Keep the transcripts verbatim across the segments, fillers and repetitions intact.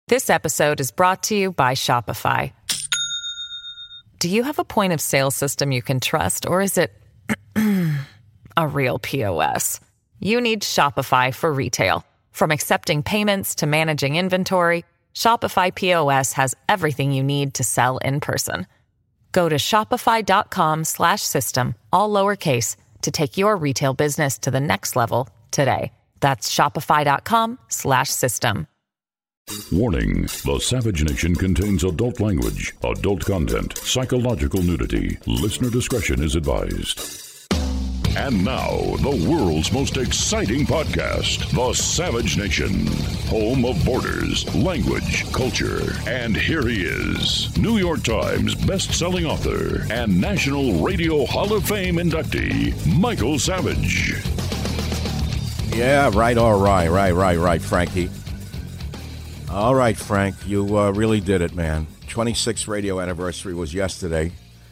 This episode is brought to you by Shopify. Do you have a point of sale system you can trust, or is it a real P O S? You need Shopify for retail. From accepting payments to managing inventory, Shopify P O S has everything you need to sell in person. Go to shopify.com slash system, all lowercase, to take your retail business to the next level today. That's shopify.com slash system. Warning, the Savage Nation contains adult language, adult content, psychological nudity. Listener discretion is advised. And now, the world's most exciting podcast, The Savage Nation, home of borders, language, culture. And here he is, New York Times best-selling author and National Radio Hall of Fame inductee, Michael Savage. Yeah, right, all right, right, right, right, Frankie. All right, Frank, you uh, really did it, man. twenty-sixth radio anniversary was yesterday.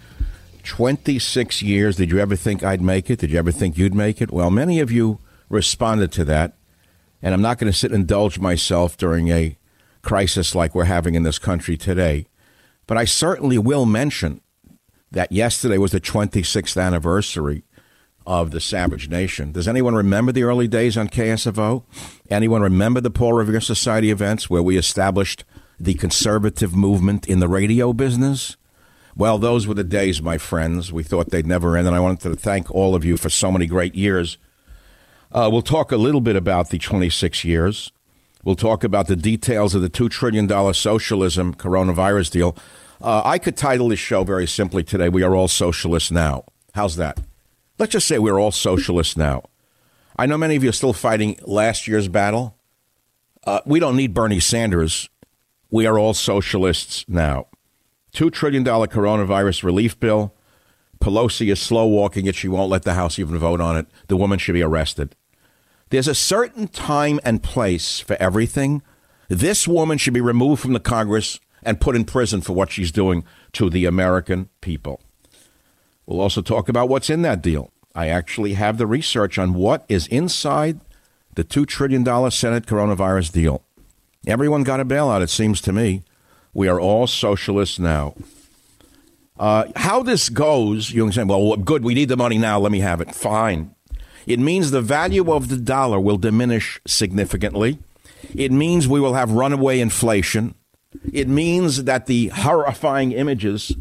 twenty-six years. Did you ever think I'd make it? Did you ever think you'd make it? Well, many of you responded to that, and I'm not going to sit and indulge myself during a crisis like we're having in this country today. But I certainly will mention that yesterday was the twenty-sixth anniversary of the Savage Nation. Does anyone remember the early days on K S F O? Anyone remember the Paul Revere Society events where we established the conservative movement in the radio business? Well, those were the days, my friends. We thought they'd never end, and I wanted to thank all of you for so many great years. Uh, we'll talk a little bit about the twenty-six years. We'll talk about the details of the two trillion dollars socialism coronavirus deal. Uh, I could title this show very simply today, We Are All Socialists Now. How's that? Let's just say we're all socialists now. I know many of you are still fighting last year's battle. Uh, we don't need Bernie Sanders. We are all socialists now. two trillion dollars coronavirus relief bill. Pelosi is slow walking it. She won't let the House even vote on it. The woman should be arrested. There's a certain time and place for everything. This woman should be removed from the Congress and put in prison for what she's doing to the American people. We'll also talk about what's in that deal. I actually have the research on what is inside the two trillion dollars Senate coronavirus deal. Everyone got a bailout, it seems to me. We are all socialists now. Uh, how this goes, you can say, well, good, we need the money now, let me have it. Fine. It means the value of the dollar will diminish significantly. It means we will have runaway inflation. It means that the horrifying images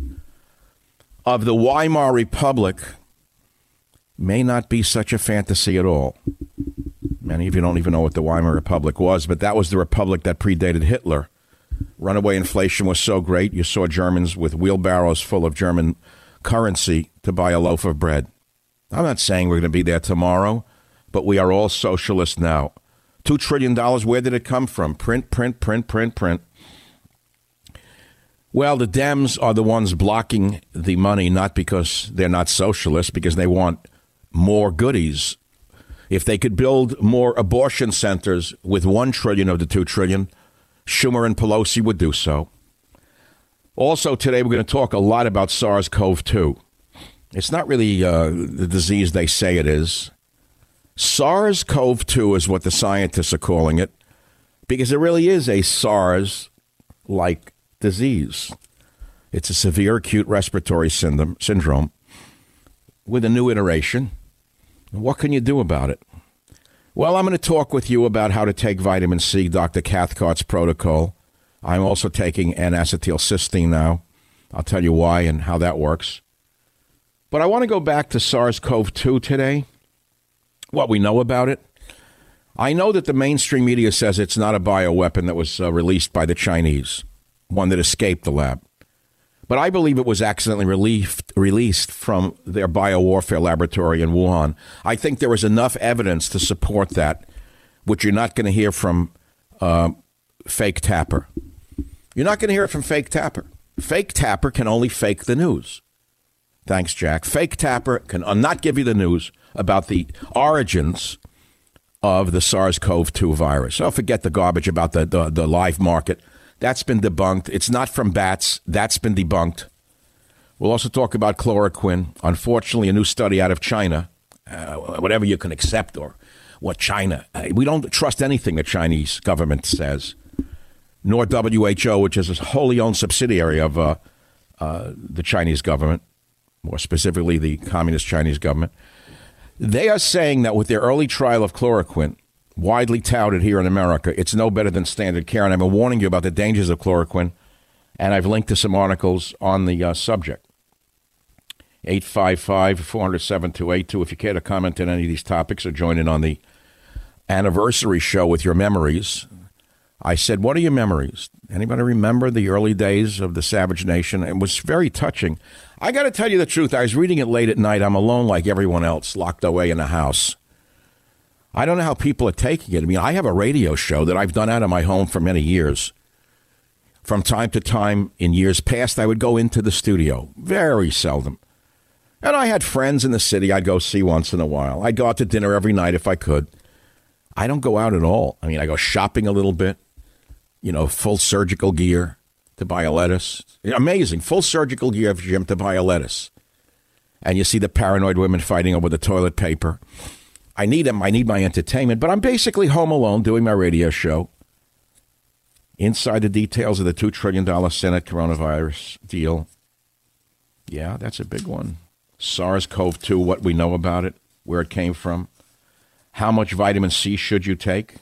of the Weimar Republic may not be such a fantasy at all. Many of you don't even know what the Weimar Republic was, but that was the republic that predated Hitler. Runaway inflation was so great, you saw Germans with wheelbarrows full of German currency to buy a loaf of bread. I'm not saying we're going to be there tomorrow, but we are all socialists now. Two trillion dollars, where did it come from? Print, print, print, print, print. Well, the Dems are the ones blocking the money, not because they're not socialists, because they want more goodies. If they could build more abortion centers with one trillion of the two trillion, Schumer and Pelosi would do so. Also, today we're going to talk a lot about SARS CoV two. It's not really uh, the disease they say it is. SARS CoV two is what the scientists are calling it, because it really is a SARS-like disease. It's a severe acute respiratory syndrome, syndrome with a new iteration. What can you do about it? Well, I'm going to talk with you about how to take vitamin C, Doctor Cathcart's protocol. I'm also taking N-acetylcysteine now. I'll tell you why and how that works. But I want to go back to SARS CoV two today, what we know about it. I know that the mainstream media says it's not a bioweapon that was uh, released by the Chinese, one that escaped the lab. But I believe it was accidentally relieved, released from their biowarfare laboratory in Wuhan. I think there is enough evidence to support that, which you're not going to hear from uh, Fake Tapper. You're not going to hear it from Fake Tapper. Fake Tapper can only fake the news. Thanks, Jack. Fake Tapper can not give you the news about the origins of the SARS CoV two virus. Oh, forget the garbage about the, the, the live market. That's been debunked. It's not from bats. That's been debunked. We'll also talk about chloroquine. Unfortunately, a new study out of China, uh, whatever you can accept or what China. Uh, we don't trust anything the Chinese government says. nor W H O, which is a wholly owned subsidiary of uh, uh, the Chinese government, more specifically the Communist Chinese government. They are saying that with their early trial of chloroquine, widely touted here in America, it's no better than standard care. And I've been warning you about the dangers of chloroquine, and I've linked to some articles on the uh, subject. eight five five, four hundred, seven two eight two. If you care to comment on any of these topics or join in on the anniversary show with your memories. I said, what are your memories? Anybody remember the early days of the Savage Nation? It was very touching. I got to tell you the truth. I was reading it late at night. I'm alone like everyone else, locked away in a house. I don't know how people are taking it. I mean, I have a radio show that I've done out of my home for many years. From time to time, in years past, I would go into the studio. Very seldom. And I had friends in the city I'd go see once in a while. I'd go out to dinner every night if I could. I don't go out at all. I mean, I go shopping a little bit. You know, full surgical gear to buy a lettuce. Amazing. Full surgical gear, Jim, to buy a lettuce. And you see the paranoid women fighting over the toilet paper. I need them. I need my entertainment. But I'm basically home alone doing my radio show. Inside the details of the two trillion dollars Senate coronavirus deal. Yeah, that's a big one. SARS-C o V two, what we know about it, where it came from. How much vitamin C should you take?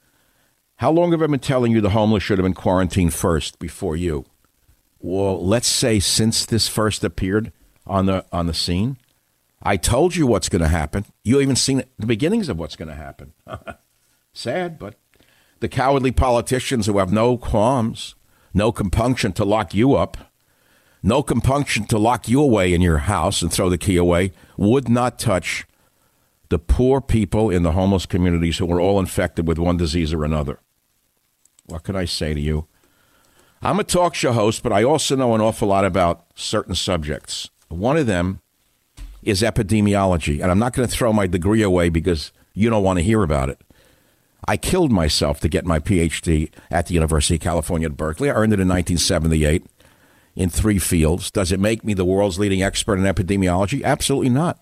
How long have I been telling you the homeless should have been quarantined first before you? Well, let's say since this first appeared on the on the scene, I told you what's going to happen. You even seen the beginnings of what's going to happen. Sad, but the cowardly politicians who have no qualms, no compunction to lock you up, no compunction to lock you away in your house and throw the key away, would not touch the poor people in the homeless communities who were all infected with one disease or another. What can I say to you? I'm a talk show host, but I also know an awful lot about certain subjects. One of them is epidemiology, and I'm not going to throw my degree away because you don't want to hear about it. I killed myself to get my P H D at the University of California at Berkeley. I earned it in nineteen seventy-eight in three fields. Does it make me the world's leading expert in epidemiology? Absolutely not.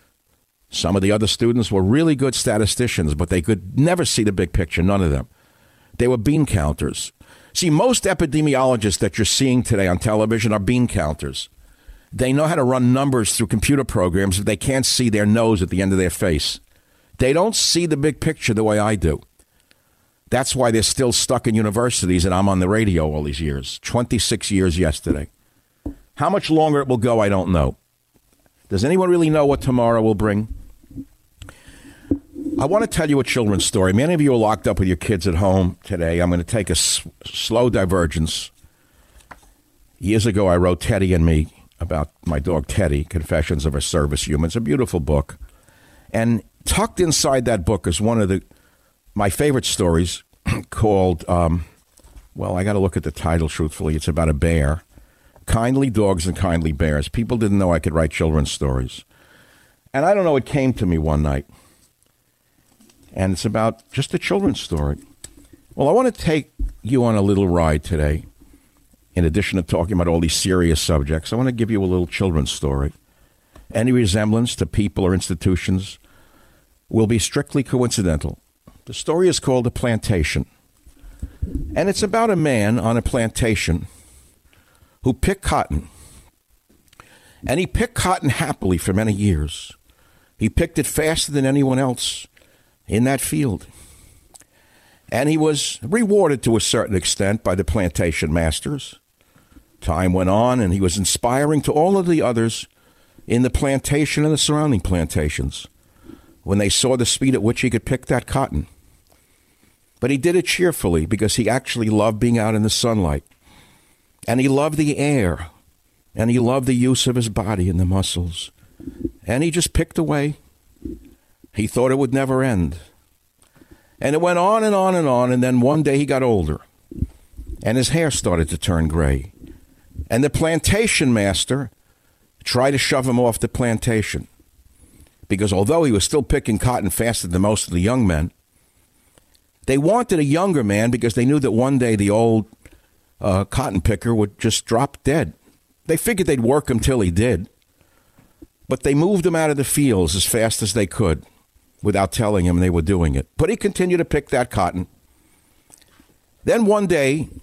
Some of the other students were really good statisticians, but they could never see the big picture, none of them. They were bean counters. See, most epidemiologists that you're seeing today on television are bean counters. They know how to run numbers through computer programs, but they can't see their nose at the end of their face. They don't see the big picture the way I do. That's why they're still stuck in universities, and I'm on the radio all these years. twenty-six years yesterday. How much longer it will go, I don't know. Does anyone really know what tomorrow will bring? I want to tell you a children's story. Many of you are locked up with your kids at home today. I'm going to take a s- slow divergence. Years ago, I wrote Teddy and Me about my dog Teddy, Confessions of a Service Human. It's a beautiful book. And tucked inside that book is one of the my favorite stories called, um, well, I got to look at the title, truthfully. It's about a bear. Kindly Dogs and Kindly Bears. People didn't know I could write children's stories. And I don't know, it came to me one night. And it's about just a children's story. Well, I want to take you on a little ride today. In addition to talking about all these serious subjects, I want to give you a little children's story. Any resemblance to people or institutions will be strictly coincidental. The story is called A Plantation. And it's about a man on a plantation who picked cotton. And he picked cotton happily for many years. He picked it faster than anyone else in that field. And he was rewarded to a certain extent by the plantation masters. Time went on, and he was inspiring to all of the others in the plantation and the surrounding plantations when they saw the speed at which he could pick that cotton. But he did it cheerfully because he actually loved being out in the sunlight. And he loved the air. And he loved the use of his body and the muscles. And he just picked away. He thought it would never end. And it went on and on and on. And then one day he got older. And his hair started to turn gray. And the plantation master tried to shove him off the plantation. Because although he was still picking cotton faster than most of the young men, they wanted a younger man because they knew that one day the old uh, cotton picker would just drop dead. They figured they'd work him till he did. But they moved him out of the fields as fast as they could without telling him they were doing it. But he continued to pick that cotton. Then one day,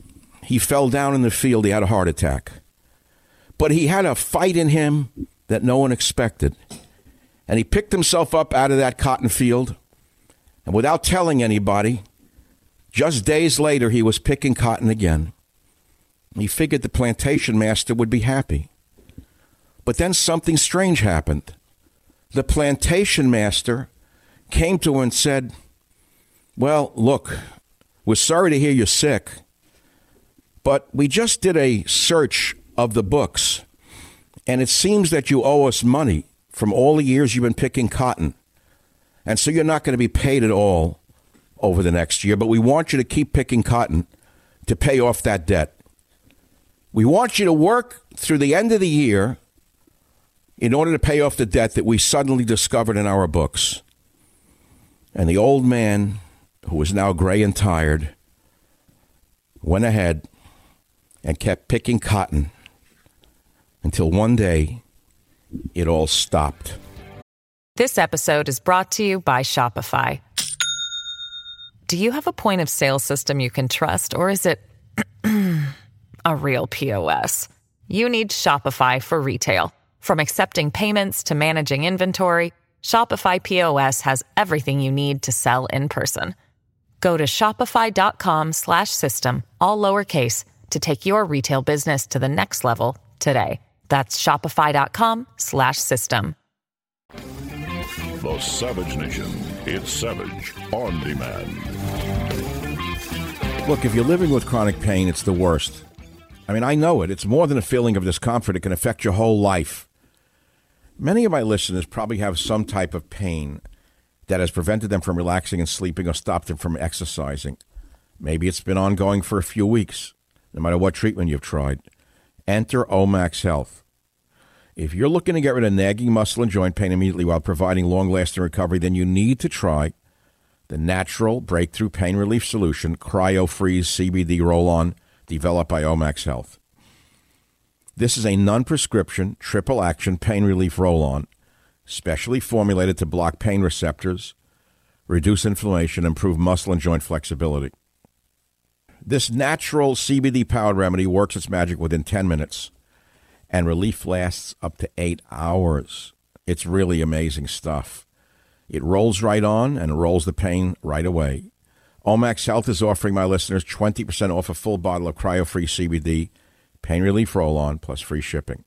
he fell down in the field. He had a heart attack. But he had a fight in him that no one expected. And he picked himself up out of that cotton field. And without telling anybody, just days later, he was picking cotton again. He figured the plantation master would be happy. But then something strange happened. The plantation master came to him and said, well, look, we're sorry to hear you're sick, but we just did a search of the books, and it seems that you owe us money from all the years you've been picking cotton. And so you're not going to be paid at all over the next year, but we want you to keep picking cotton to pay off that debt. We want you to work through the end of the year in order to pay off the debt that we suddenly discovered in our books. And the old man, who was now gray and tired, went ahead and kept picking cotton until one day it all stopped. This episode is brought to you by Shopify. Do you have a point of sale system you can trust, or is it a real P O S? You need Shopify for retail. From accepting payments to managing inventory, Shopify P O S has everything you need to sell in person. Go to shopify.com slash system, all lowercase, to take your retail business to the next level today. That's shopify.com slash system. The Savage Nation. It's Savage on Demand. Look, if you're living with chronic pain, it's the worst. I mean, I know it. It's more than a feeling of discomfort. It can affect your whole life. Many of my listeners probably have some type of pain that has prevented them from relaxing and sleeping or stopped them from exercising. Maybe it's been ongoing for a few weeks, no matter what treatment you've tried. Enter Omax Health. If you're looking to get rid of nagging muscle and joint pain immediately while providing long-lasting recovery, then you need to try the natural breakthrough pain relief solution, CryoFreeze C B D Roll-On, developed by Omax Health. This is a non-prescription, triple-action pain relief roll-on, specially formulated to block pain receptors, reduce inflammation, improve muscle and joint flexibility. This natural C B D-powered remedy works its magic within ten minutes, and relief lasts up to eight hours. It's really amazing stuff. It rolls right on and rolls the pain right away. Omax Health is offering my listeners twenty percent off a full bottle of CryoFreeze C B D pain relief roll-on plus free shipping.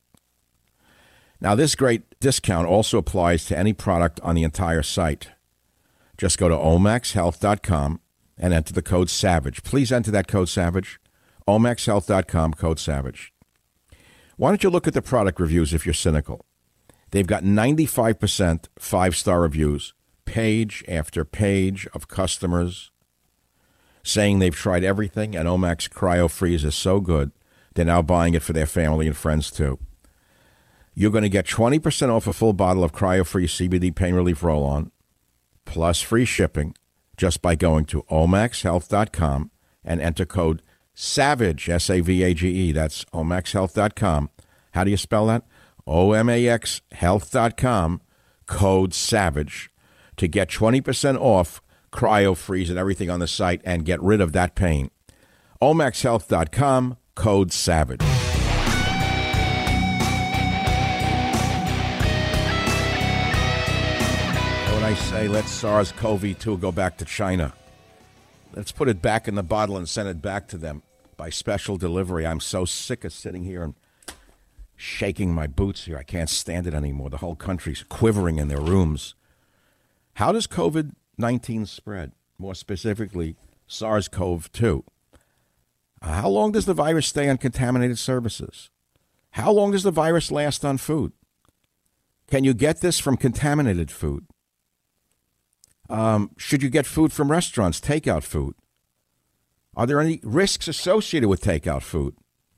Now, this great discount also applies to any product on the entire site. Just go to omax health dot com and enter the code SAVAGE. Please enter that code SAVAGE. omax health dot com, code SAVAGE. Why don't you look at the product reviews if you're cynical? They've got ninety-five percent five-star reviews, page after page of customers saying they've tried everything, and Omax CryoFreeze is so good, they're now buying it for their family and friends, too. You're going to get twenty percent off a full bottle of CryoFreeze C B D Pain Relief Roll-On, plus free shipping, just by going to omax health dot com and enter code SAVAGE, S A V A G E. That's omax health dot com. How do you spell that? O M A X health dot com, code SAVAGE, to get twenty percent off CryoFreeze and everything on the site and get rid of that pain. omax health dot com, code SAVAGE. When I say let SARS-C o V two go back to China, let's put it back in the bottle and send it back to them by special delivery. I'm so sick of sitting here and shaking my boots here. I can't stand it anymore. The whole country's quivering in their rooms. How does covid nineteen spread? More specifically, SARS-C o V two. How long does the virus stay on contaminated surfaces? How long does the virus last on food? Can you get this from contaminated food? Um, should you get food from restaurants, takeout food? Are there any risks associated with takeout food?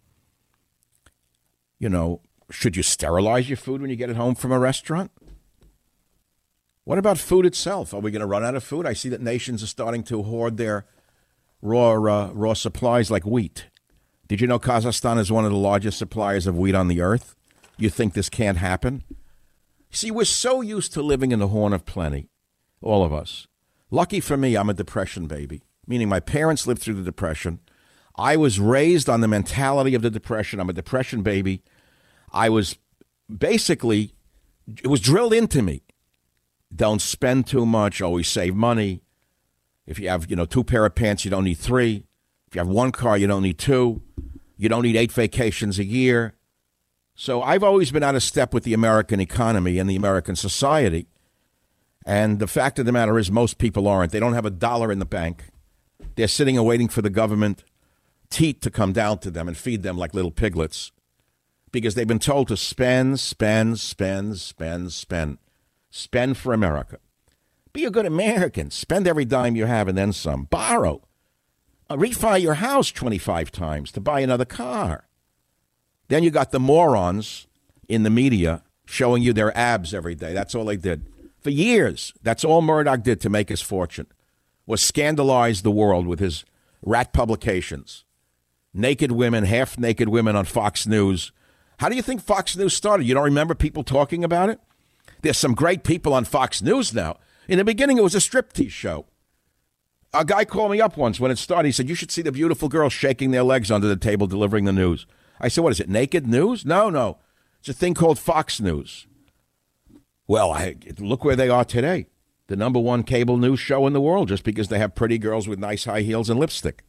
You know, should you sterilize your food when you get it home from a restaurant? What about food itself? Are we going to run out of food? I see that nations are starting to hoard their raw uh, raw supplies like wheat. Did you know Kazakhstan is one of the largest suppliers of wheat on the earth? You think this can't happen? See, we're so used to living in the Horn of Plenty, all of us. Lucky for me, I'm a Depression baby, meaning my parents lived through the Depression. I was raised on the mentality of the Depression. I'm a Depression baby. I was basically, it was drilled into me. Don't spend too much, always save money. If you have, you know, two pair of pants, you don't need three. If you have one car, you don't need two. You don't need eight vacations a year. So I've always been out of step with the American economy and the American society. And the fact of the matter is most people aren't. They don't have a dollar in the bank. They're sitting and waiting for the government teat to come down to them and feed them like little piglets because they've been told to spend, spend, spend, spend, spend. Spend for America. Be a good American. Spend every dime you have and then some. Borrow. Uh, refi your house twenty-five times to buy another car. Then you got the morons in the media showing you their abs every day. That's all they did. For years, that's all Murdoch did to make his fortune, was scandalize the world with his rat publications. Naked women, half-naked women on Fox News. How do you think Fox News started? You don't remember people talking about it? There's some great people on Fox News now. In the beginning, it was a striptease show. A guy called me up once when it started. He said, you should see the beautiful girls shaking their legs under the table delivering the news. I said, what is it, naked news? No, no. It's a thing called Fox News. Well, I, look where they are today. The number one cable news show in the world just because they have pretty girls with nice high heels and lipstick.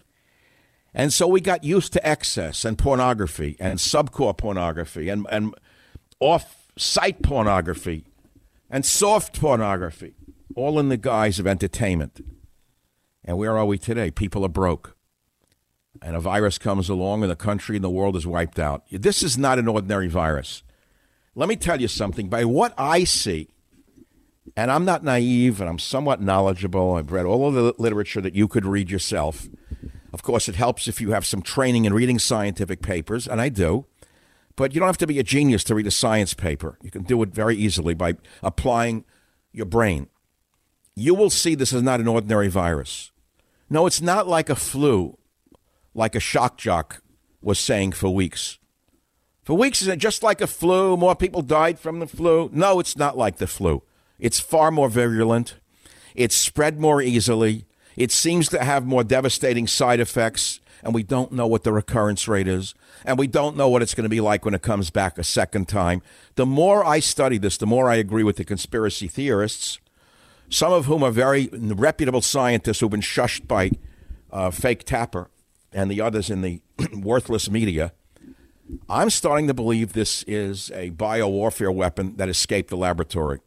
And so we got used to excess and pornography and subcore pornography and, and off-site pornography and soft pornography, all in the guise of entertainment. And where are we today? People are broke. And a virus comes along and the country and the world is wiped out. This is not an ordinary virus. Let me tell you something. By what I see, and I'm not naive and I'm somewhat knowledgeable. I've read all of the literature that you could read yourself. Of course, it helps if you have some training in reading scientific papers, and I do. But you don't have to be a genius to read a science paper. You can do it very easily by applying your brain. You will see this is not an ordinary virus. No, it's not like a flu, like a shock jock was saying for weeks. For weeks, is it just like a flu? More people died from the flu? No, it's not like the flu. It's far more virulent. It's spread more easily. It seems to have more devastating side effects, and we don't know what the recurrence rate is, and we don't know what it's going to be like when it comes back a second time. The more I study this, the more I agree with the conspiracy theorists, some of whom are very reputable scientists who've been shushed by uh, fake Tapper and the others in the worthless media. I'm starting to believe this is a biowarfare weapon that escaped the laboratory.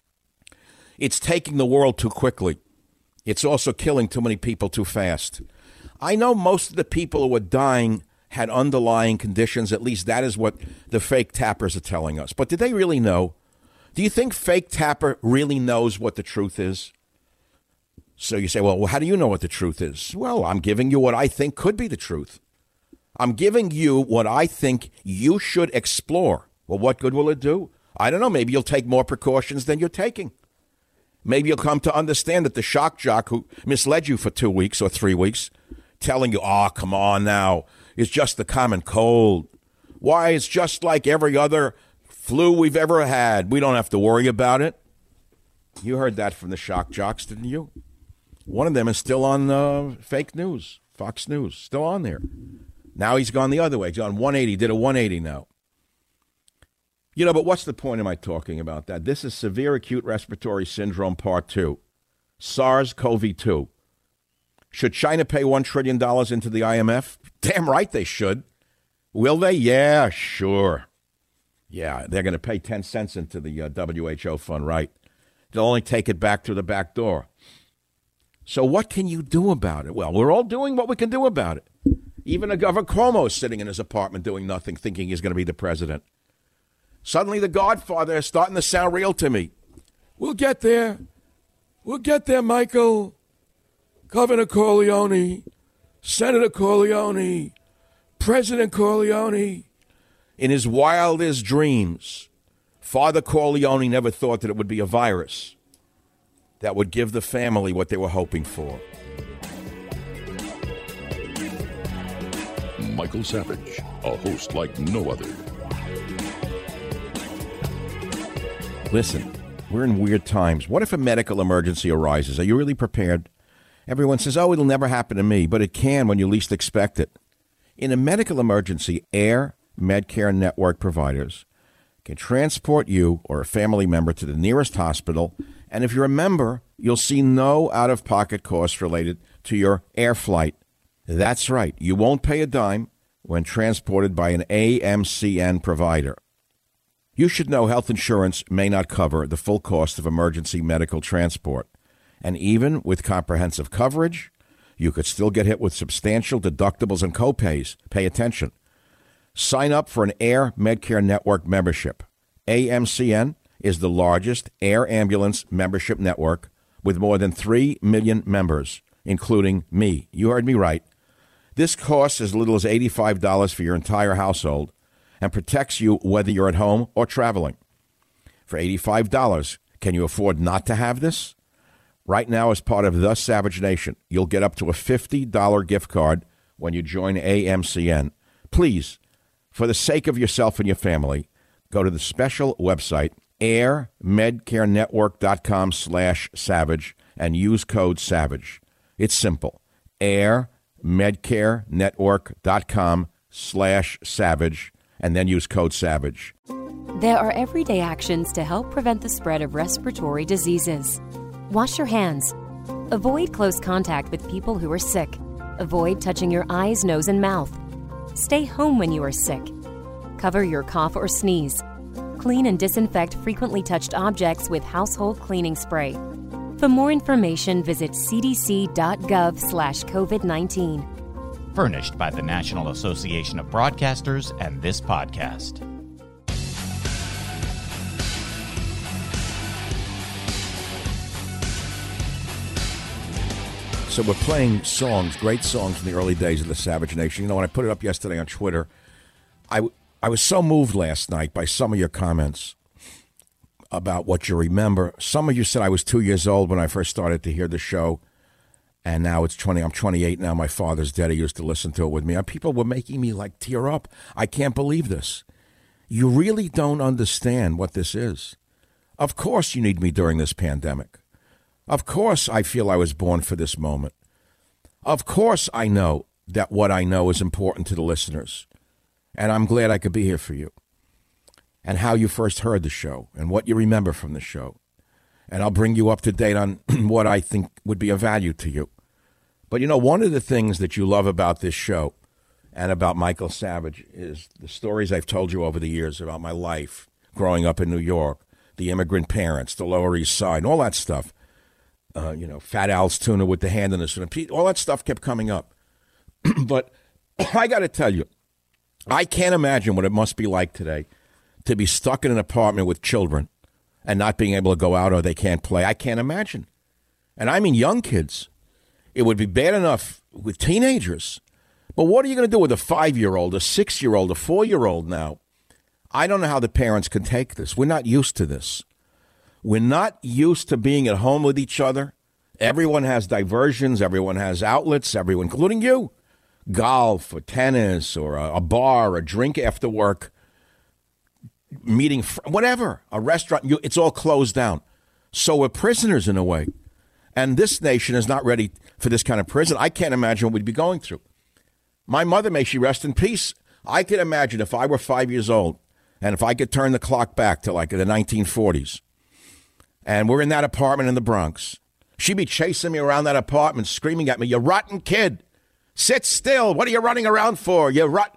It's taking the world too quickly. It's also killing too many people too fast. I know most of the people who were dying had underlying conditions. At least that is what the fake Tappers are telling us. But did they really know? Do you think fake Tapper really knows what the truth is? So you say, well, how do you know what the truth is? Well, I'm giving you what I think could be the truth. I'm giving you what I think you should explore. Well, what good will it do? I don't know. Maybe you'll take more precautions than you're taking. Maybe you'll come to understand that the shock jock who misled you for two weeks or three weeks, telling you, oh, come on now, it's just the common cold. Why, it's just like every other flu we've ever had. We don't have to worry about it. You heard that from the shock jocks, didn't you? One of them is still on uh, fake news, Fox News, still on there. Now he's gone the other way. He's on one eighty, did a one eighty now. You know, but what's the point of my talking about that? This is severe acute respiratory syndrome part two, SARS-C o V two. Should China pay one trillion dollars into the I M F? Damn right they should. Will they? Yeah, sure. Yeah, they're going to pay ten cents into the uh, W H O fund, right? They'll only take it back through the back door. So what can you do about it? Well, we're all doing what we can do about it. Even a Governor Cuomo is sitting in his apartment doing nothing, thinking he's going to be the president. Suddenly the Godfather is starting to sound real to me. We'll get there. We'll get there, Michael. Governor Corleone, Senator Corleone, President Corleone. In his wildest dreams, Father Corleone never thought that it would be a virus that would give the family what they were hoping for. Michael Savage, a host like no other. Listen, we're in weird times. What if a medical emergency arises? Are you really prepared? Everyone says, oh, it'll never happen to me, but it can when you least expect it. In a medical emergency, Air Medcare Network providers can transport you or a family member to the nearest hospital, and if you're a member, you'll see no out-of-pocket costs related to your air flight. That's right, you won't pay a dime when transported by an A M C N provider. You should know health insurance may not cover the full cost of emergency medical transport, and even with comprehensive coverage, you could still get hit with substantial deductibles and copays. Pay attention. Sign up for an Air Medcare Network membership. A M C N is the largest air ambulance membership network with more than three million members, including me. You heard me right. This costs as little as eighty-five dollars for your entire household and protects you whether you're at home or traveling. For eighty-five dollars, can you afford not to have this? Right now, as part of The Savage Nation, you'll get up to a fifty dollars gift card when you join A M C N. Please, for the sake of yourself and your family, go to the special website, airmedcarenetwork.com slash savage, and use code SAVAGE. It's simple. airmedcarenetwork.com slash savage, and then use code SAVAGE. There are everyday actions to help prevent the spread of respiratory diseases. Wash your hands. Avoid close contact with people who are sick. Avoid touching your eyes, nose, and mouth. Stay home when you are sick. Cover your cough or sneeze. Clean and disinfect frequently touched objects with household cleaning spray. For more information, visit cdc.gov slash COVID nineteen. Furnished by the National Association of Broadcasters and this podcast. So we're playing songs, great songs from the early days of the Savage Nation. You know, when I put it up yesterday on Twitter, I, I was so moved last night by some of your comments about what you remember. Some of you said I was two years old when I first started to hear the show, and now it's twenty. I'm twenty-eight now. My father's dead. He used to listen to it with me. And people were making me, like, tear up. I can't believe this. You really don't understand what this is. Of course you need me during this pandemic. Of course I feel I was born for this moment. Of course I know that what I know is important to the listeners. And I'm glad I could be here for you. And how you first heard the show and what you remember from the show. And I'll bring you up to date on what I think would be of value to you. But, you know, one of the things that you love about this show and about Michael Savage is the stories I've told you over the years about my life growing up in New York, the immigrant parents, the Lower East Side, all that stuff. Uh, you know, Fat Al's tuna with the hand in the tuna. All that stuff kept coming up. But I got to tell you, I can't imagine what it must be like today to be stuck in an apartment with children and not being able to go out or they can't play. I can't imagine. And I mean young kids. It would be bad enough with teenagers. But what are you going to do with a five-year-old, a six-year-old, a four-year-old now? I don't know how the parents can take this. We're not used to this. We're not used to being at home with each other. Everyone has diversions. Everyone has outlets, everyone, including you. Golf or tennis or a, a bar, a drink after work, meeting, whatever, a restaurant. You, it's all closed down. So we're prisoners in a way. And this nation is not ready for this kind of prison. I can't imagine what we'd be going through. My mother, may she rest in peace. I can imagine if I were five years old and if I could turn the clock back to like the nineteen forties. And we're in that apartment in the Bronx. She'd be chasing me around that apartment, screaming at me, "You rotten kid. Sit still. What are you running around for? You rot."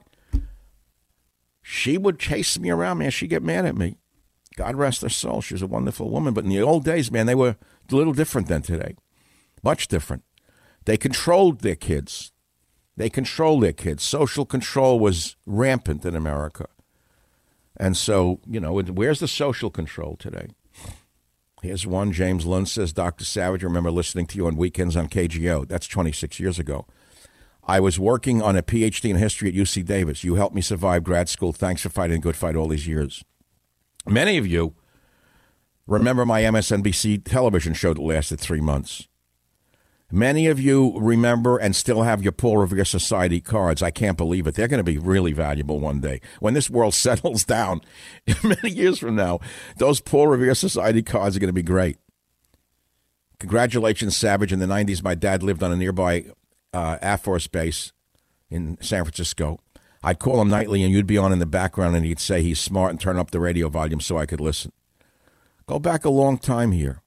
She would chase me around, man. She'd get mad at me. God rest her soul. She was a wonderful woman. But in the old days, man, they were a little different than today. Much different. They controlled their kids. They controlled their kids. Social control was rampant in America. And so, you know, where's the social control today? Here's one. James Lund says, Doctor Savage, I remember listening to you on weekends on K G O. That's twenty-six years ago. I was working on a P H D in history at U C Davis. You helped me survive grad school. Thanks for fighting a good fight all these years. Many of you remember my M S N B C television show that lasted three months. Many of you remember and still have your Paul Revere Society cards. I can't believe it. They're going to be really valuable one day. When this world settles down, many years from now, those Paul Revere Society cards are going to be great. Congratulations, Savage. In the nineties, my dad lived on a nearby uh, Air Force base in San Francisco. I'd call him nightly, and you'd be on in the background, and he'd say he's smart and turn up the radio volume so I could listen. Go back a long time here.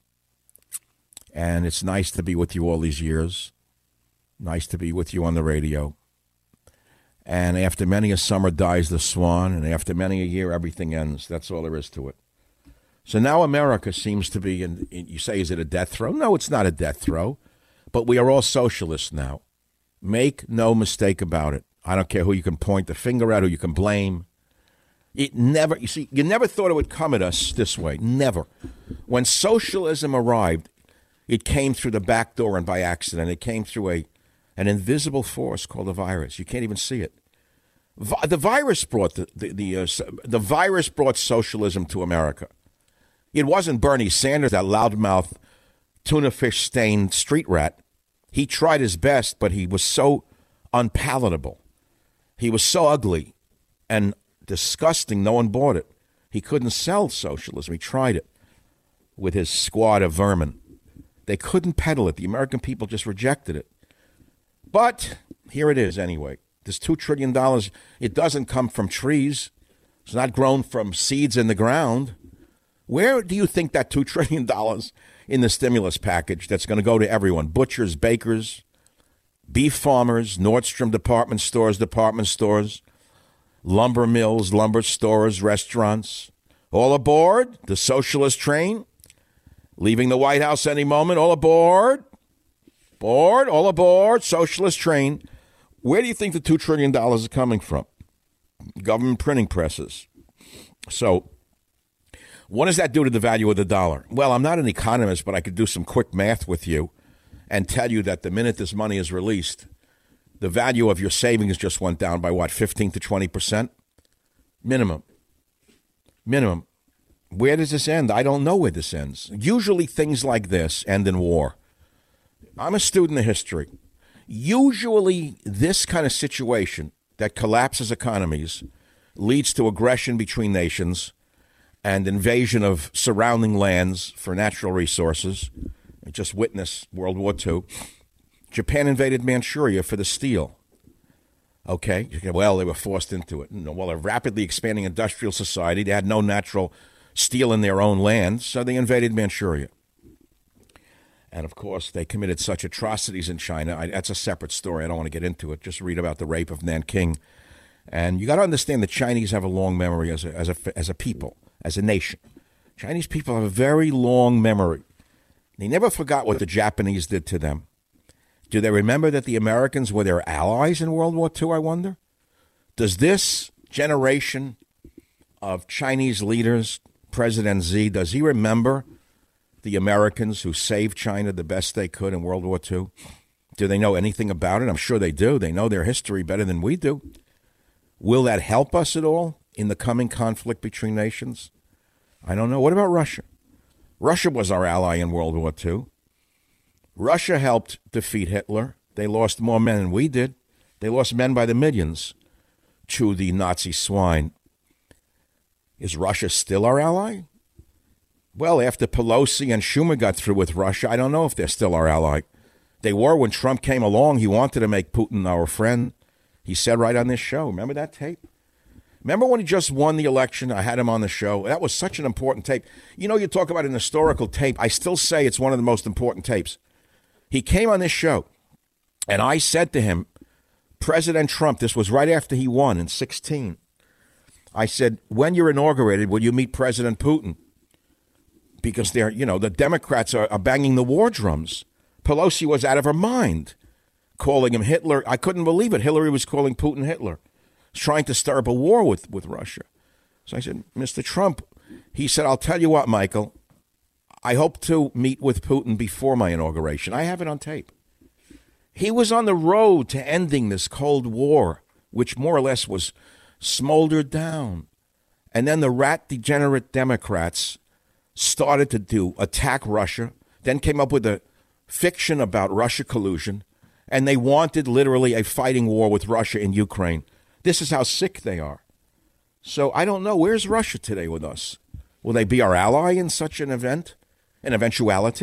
And it's nice to be with you all these years. Nice to be with you on the radio. And after many a summer dies the swan, and after many a year, everything ends. That's all there is to it. So now America seems to be, in, in, you say, is it a death throw? No, it's not a death throw. But we are all socialists now. Make no mistake about it. I don't care who you can point the finger at, who you can blame. It never, you see, you never thought it would come at us this way. Never. When socialism arrived, it came through the back door and by accident. It came through a an invisible force called a virus. You can't even see it. Vi- the virus brought the the the, uh, the virus brought socialism to America. It wasn't Bernie Sanders, that loudmouth, tuna fish stained street rat. He tried his best, but he was so unpalatable. He was so ugly and disgusting, no one bought it. He couldn't sell socialism. He tried it with his squad of vermin. They couldn't peddle it. The American people just rejected it. But here it is anyway. This two trillion dollars, it doesn't come from trees. It's not grown from seeds in the ground. Where do you think that two trillion dollars in the stimulus package that's going to go to everyone? Butchers, bakers, beef farmers, Nordstrom department stores, department stores, lumber mills, lumber stores, restaurants. All aboard the socialist train, leaving the White House any moment. All aboard, board, all aboard, socialist train. Where do you think the two trillion dollars is coming from? Government printing presses. So what does that do to the value of the dollar? Well, I'm not an economist, but I could do some quick math with you and tell you that the minute this money is released, the value of your savings just went down by, what, fifteen to twenty percent? Minimum. Minimum. Where does this end? I don't know where this ends. Usually things like this end in war. I'm a student of history. Usually this kind of situation that collapses economies leads to aggression between nations and invasion of surrounding lands for natural resources. Just witness World War Two. Japan invaded Manchuria for the steel. Okay, well, they were forced into it. Well, a rapidly expanding industrial society, they had no natural steel in their own land, so they invaded Manchuria. And, of course, they committed such atrocities in China. I, that's a separate story. I don't want to get into it. Just read about the rape of Nanking. And you got to understand the Chinese have a long memory as a, as a, as a people, as a nation. Chinese people have a very long memory. They never forgot what the Japanese did to them. Do they remember that the Americans were their allies in World War Two, I wonder? Does this generation of Chinese leaders, President Xi, does he remember the Americans who saved China the best they could in World War Two? Do they know anything about it? I'm sure they do. They know their history better than we do. Will that help us at all in the coming conflict between nations? I don't know. What about Russia? Russia was our ally in World War Two. Russia helped defeat Hitler. They lost more men than we did. They lost men by the millions to the Nazi swine. Is Russia still our ally? Well, after Pelosi and Schumer got through with Russia, I don't know if they're still our ally. They were when Trump came along. He wanted to make Putin our friend. He said right on this show. Remember that tape? Remember when he just won the election? I had him on the show. That was such an important tape. You know, you talk about an historical tape. I still say it's one of the most important tapes. He came on this show, and I said to him, President Trump, this was right after he won in sixteen. I said, when you're inaugurated, will you meet President Putin? Because they're, you know, the Democrats are, are banging the war drums. Pelosi was out of her mind, calling him Hitler. I couldn't believe it. Hillary was calling Putin Hitler, trying to stir up a war with, with Russia. So I said, Mister Trump, he said, I'll tell you what, Michael, I hope to meet with Putin before my inauguration. I have it on tape. He was on the road to ending this Cold War, which more or less was smoldered down. And then the rat degenerate Democrats started to do attack Russia, then came up with a fiction about Russia collusion, and they wanted literally a fighting war with Russia in Ukraine. This is how sick they are. So I don't know. Where's Russia today with us? Will they be our ally in such an event, an eventuality?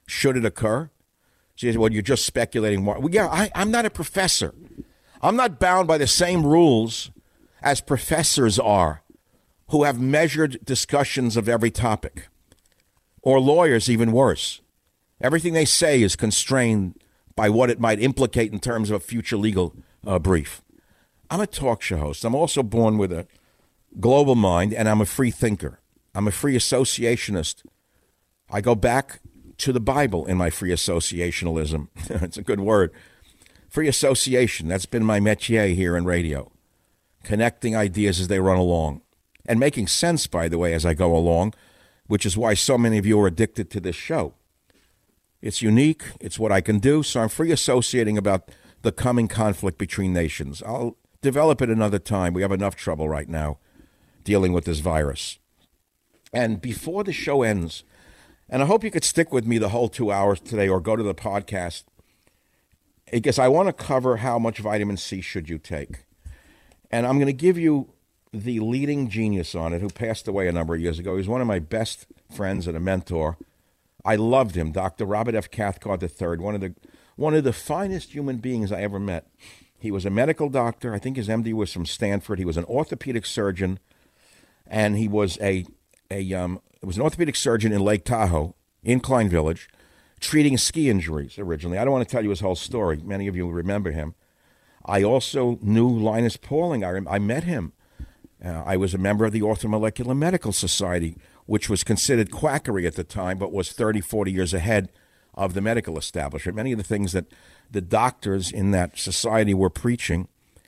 Should it occur? She said, well, you're just speculating more. Well, yeah, I, I'm not a professor. I'm not bound by the same rules as professors are who have measured discussions of every topic. Or lawyers, even worse. Everything they say is constrained by what it might implicate in terms of a future legal uh, brief. I'm a talk show host. I'm also born with a global mind, and I'm a free thinker. I'm a free associationist. I go back to the Bible in my free associationalism. It's a good word. Free association, that's been my métier here in radio. Connecting ideas as they run along. And making sense, by the way, as I go along, which is why so many of you are addicted to this show. It's unique. It's what I can do. So I'm free associating about the coming conflict between nations. I'll develop it another time. We have enough trouble right now dealing with this virus. And before the show ends, and I hope you could stick with me the whole two hours today or go to the podcast, because I want to cover how much vitamin C should you take. And I'm going to give you the leading genius on it, who passed away a number of years ago. He was one of my best friends and a mentor. I loved him, Doctor Robert F. Cathcart the third, one of the one of the finest human beings I ever met. He was a medical doctor. I think his M D was from Stanford. He was an orthopedic surgeon, and he was a a um, it was an orthopedic surgeon in Lake Tahoe, in Klein Village, treating ski injuries originally. I don't want to tell you his whole story. Many of you remember him. I also knew Linus Pauling. I, I met him. Uh, I was a member of the Orthomolecular Medical Society, which was considered quackery at the time, but was thirty, forty years ahead of the medical establishment. Many of the things that the doctors in that society were preaching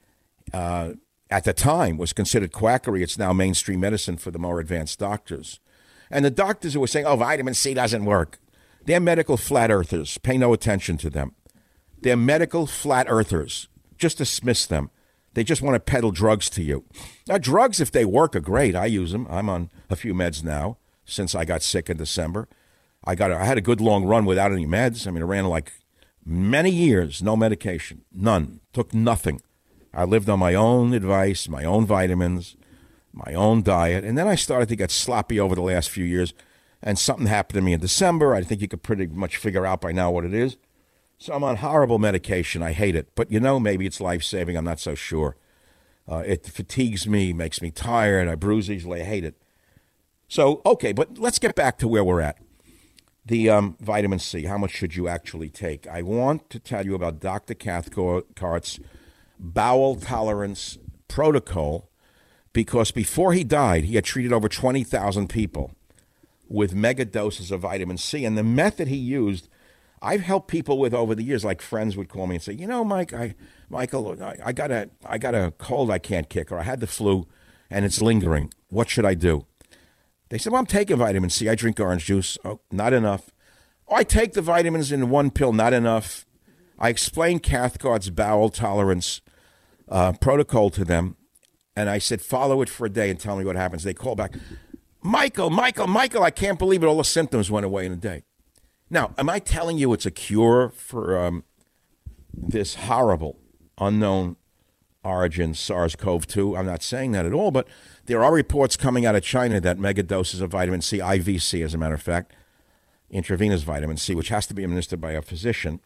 uh, at the time was considered quackery. It's now mainstream medicine for the more advanced doctors. And the doctors who were saying, oh, vitamin C doesn't work, they're medical flat earthers. Pay no attention to them. They're medical flat earthers. Just dismiss them. They just want to peddle drugs to you. Now, drugs, if they work, are great. I use them. I'm on a few meds now since I got sick in December. I got a, I had a good long run without any meds. I mean, I ran like many years, no medication, none, took nothing. I lived on my own advice, my own vitamins, my own diet. And then I started to get sloppy over the last few years, and something happened to me in December. I think you could pretty much figure out by now what it is. So I'm on horrible medication. I hate it. But, you know, maybe it's life-saving. I'm not so sure. Uh, it fatigues me, makes me tired. I bruise easily. I hate it. So, okay, but let's get back to where we're at. The um, vitamin C, how much should you actually take? I want to tell you about Doctor Cathcart's bowel tolerance protocol, because before he died, he had treated over twenty thousand people with mega doses of vitamin C. And the method he used, I've helped people with over the years, like friends would call me and say, you know, Mike, I, Michael, I, I got a, I got a cold I can't kick, or I had the flu and it's lingering. What should I do? They said, well, I'm taking vitamin C. I drink orange juice. Oh, not enough. Oh, I take the vitamins in one pill. Not enough. I explained Cathcart's bowel tolerance uh, protocol to them, and I said, follow it for a day and tell me what happens. They call back, Michael, Michael, Michael, I can't believe it. All the symptoms went away in a day. Now, am I telling you it's a cure for um, this horrible, unknown origin SARS CoV two? I'm not saying that at all, but there are reports coming out of China that mega doses of vitamin C, I V C as a matter of fact, intravenous vitamin C, which has to be administered by a physician,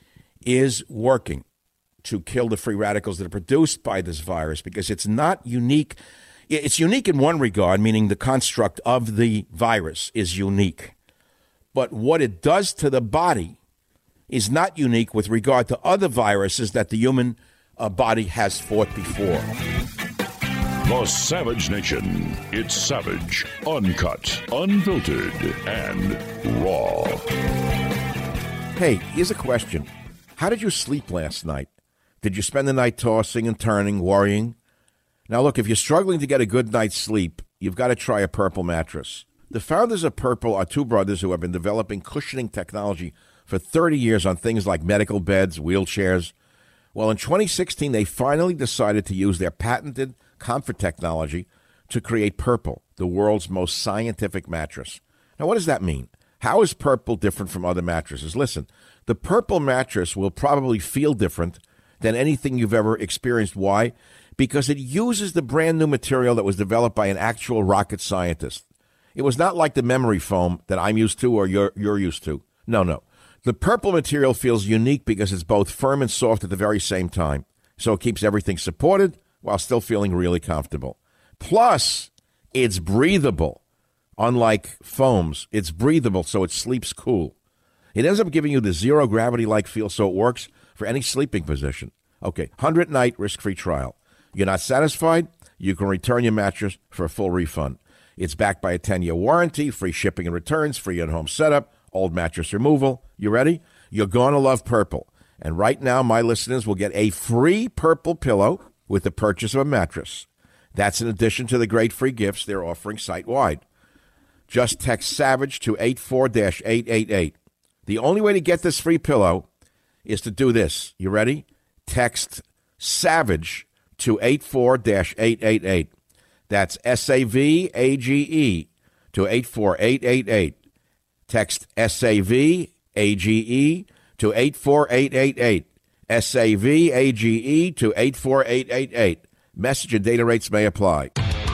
is working to kill the free radicals that are produced by this virus, because it's not unique. It's unique in one regard, meaning the construct of the virus is unique. But what it does to the body is not unique with regard to other viruses that the human uh, body has fought before. The Savage Nation. It's savage, uncut, unfiltered, and raw. Hey, here's a question. How did you sleep last night? Did you spend the night tossing and turning, worrying? Now, look, if you're struggling to get a good night's sleep, you've got to try a Purple mattress. The founders of Purple are two brothers who have been developing cushioning technology for thirty years on things like medical beds, wheelchairs. Well, in twenty sixteen, they finally decided to use their patented comfort technology to create Purple, the world's most scientific mattress. Now, what does that mean? How is Purple different from other mattresses? Listen, the Purple mattress will probably feel different than anything you've ever experienced. Why? Because it uses the brand new material that was developed by an actual rocket scientist. It was not like the memory foam that I'm used to or you're, you're used to. No, no. The purple material feels unique because it's both firm and soft at the very same time, so it keeps everything supported while still feeling really comfortable. Plus, it's breathable. Unlike foams, it's breathable, so it sleeps cool. It ends up giving you the zero gravity-like feel, so it works for any sleeping position. Okay, one hundred night risk-free trial. You're not satisfied? You can return your mattress for a full refund. It's backed by a ten-year warranty, free shipping and returns, free in-home setup, old mattress removal. You ready? You're going to love purple. And right now, my listeners will get a free purple pillow with the purchase of a mattress. That's in addition to the great free gifts they're offering site-wide. Just text SAVAGE to eight four eight eight eight. The only way to get this free pillow is to do this. You ready? Text SAVAGE to eight four eight eight eight. That's S A V A G E to eight four eight eight eight. Text S A V A G E to eight four eight eight eight. S A V A G E to eight four eight eight eight. Message and data rates may apply.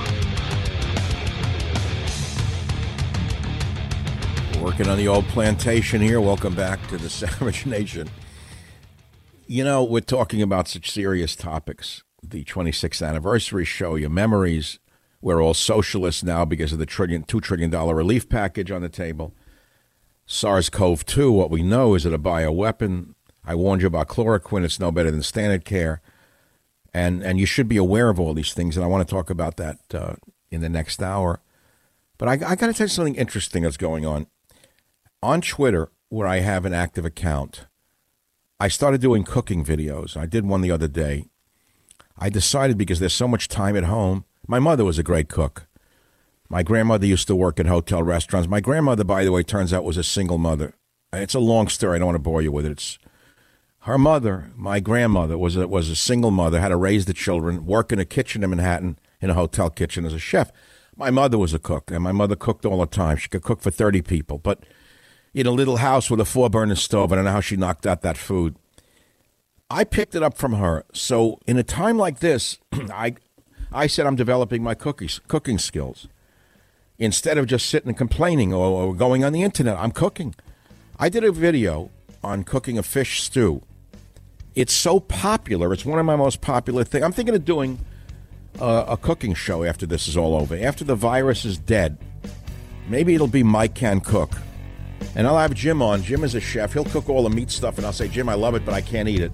Working on the old plantation here. Welcome back to the Savage Nation. You know, we're talking about such serious topics. The twenty-sixth anniversary show, your memories. We're all socialists now because of the trillion, two trillion dollars relief package on the table. SARS-CoV two, what we know, is it a bioweapon? I warned you about chloroquine. It's no better than standard care. And and you should be aware of all these things, and I want to talk about that uh, in the next hour. But I, I got to tell you something interesting that's going on. On Twitter, where I have an active account, I started doing cooking videos. I did one the other day. I decided because there's so much time at home. My mother was a great cook. My grandmother used to work in hotel restaurants. My grandmother, by the way, turns out was a single mother. It's a long story. I don't want to bore you with it. It's her mother, my grandmother, was a, was a single mother, had to raise the children, work in a kitchen in Manhattan, in a hotel kitchen as a chef. My mother was a cook, and my mother cooked all the time. She could cook for thirty people. But in a little house with a four-burner stove, I don't know how she knocked out that food. I picked it up from her. So in a time like this, I I said I'm developing my cookies, cooking skills. Instead of just sitting and complaining or, or going on the internet, I'm cooking. I did a video on cooking a fish stew. It's so popular. It's one of my most popular things. I'm thinking of doing a, a cooking show after this is all over. After the virus is dead, maybe it'll be Mike Can Cook. And I'll have Jim on. Jim is a chef. He'll cook all the meat stuff, and I'll say, Jim, I love it, but I can't eat it.